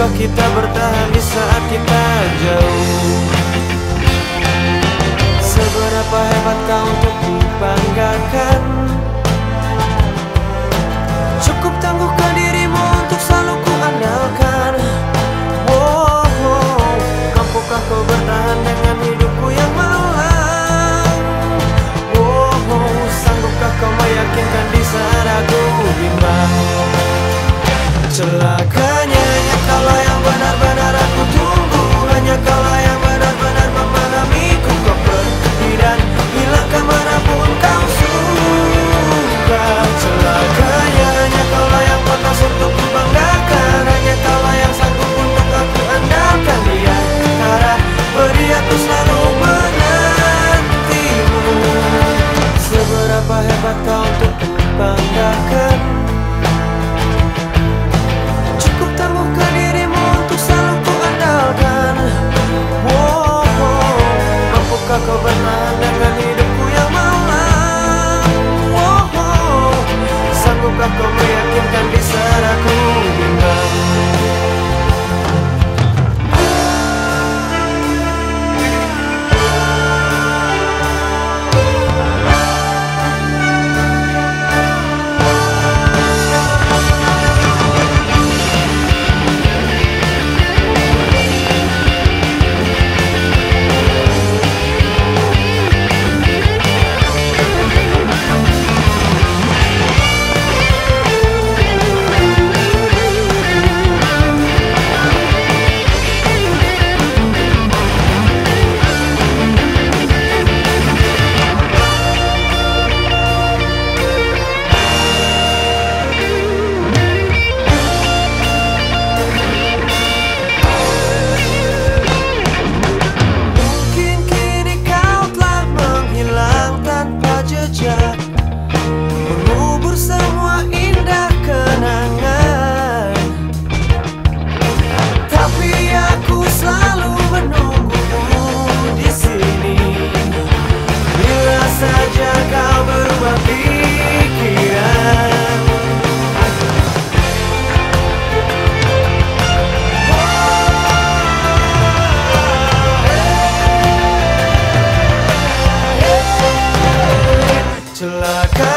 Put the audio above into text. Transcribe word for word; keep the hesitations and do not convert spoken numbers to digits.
kita bertahan di saat kita jauh. Seberapa hebat kau untuk kubanggakan. Cukup tangguhkan dirimu untuk selalu ku andalkan. Oh, oh, mampukah kau bertahan dengan hidupku yang malang? Oh, oh, sanggupkah kau meyakinkan di saat aku bimbang? Celakanya hanya kaulah yang benar-benar aku tunggu. Hanya kaulah yang benar-benar memahamiku. Kau pergi dan hilang kemanapun kau suka. Celakanya hanya kaulah yang pantas untuk kubanggakan. Hanya kaulah yang sanggup untuk aku andalkan. Di antara beri aku selalu menantimu. Seberapa hebat kau untuk kubanggakan. Cukup tangguhkan dirimu untuk selalu ku andalkan. Oh, oh, mampukah kau bertahan dengan hidupku yang malang? Oh, oh, sanggupkah kau meyakinkan di saat aku bimbang? Mengubur semua indah kenangan. Tapi aku selalu menunggumu di sini. Bila saja kau berubah pikiran. Celaka